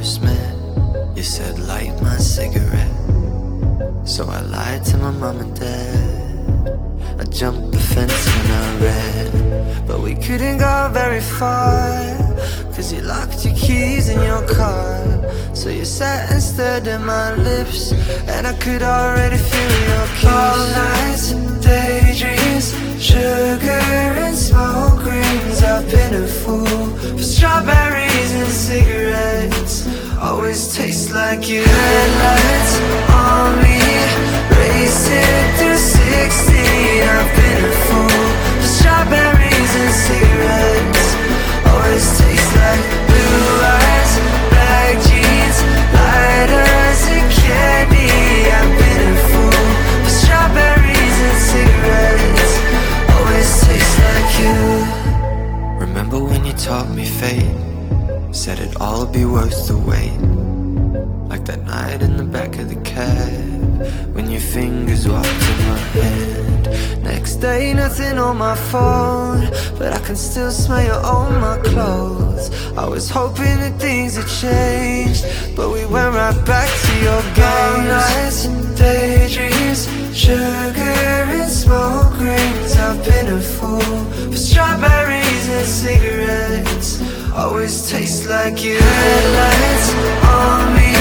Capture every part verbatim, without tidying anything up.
first met, you said light my cigarette. So I lied to my mom and dad. I jumped the fence and I ran, but we couldn't go very far, cause you locked your keys in your car. So you sat and stared at my lips, and I could already feel your kiss. All nights and daydreams, sugar and smoke rings. I've been a fool for strawberries and cigarettes. Always taste like you. Headlights on me, racing through sixteen. I've been a fool for strawberries and cigarettes. Always taste like blue eyes, black jeans, lighters and candy. I've been a fool for strawberries and cigarettes. Always taste like you. Remember when you taught me fate? Said it'd all be worth the wait. Like that night in the back of the cab, when your fingers walked in my hand. Next day, nothing on my phone, but I can still smell you on my clothes. I was hoping that things had changed, but we went right back to your games. Nights and daydreams, sugar and smoke rings. I've been a fool for strawberries and cigarettes. Always taste like you. Headlights on me,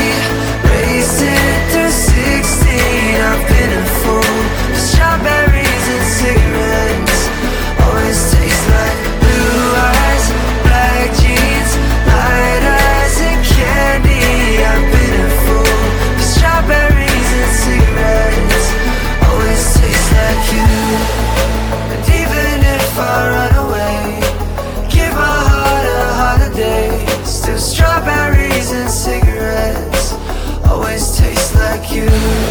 racing through sixteen. I've been a fool for strawberries and cigarettes. Always taste like blue eyes, black jeans, lighters and candy. I've been a fool for strawberries and cigarettes. Always taste like you. And even if I run away, give my heart a holiday. Still strawberries and cigarettes. Always taste like you.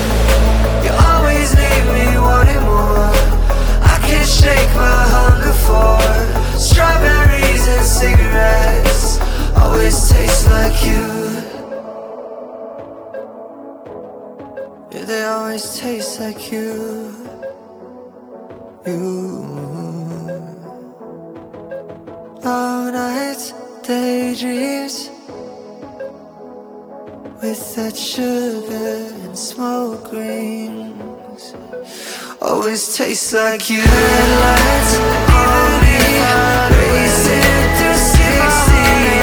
You always leave me wanting more. I can't shake my hunger for strawberries and cigarettes. Always taste like you. Yeah, they always taste like you. You. All nights, daydreams, with that sugar and smoke rings. Always tastes like you. Headlights on me, racing through sixteen.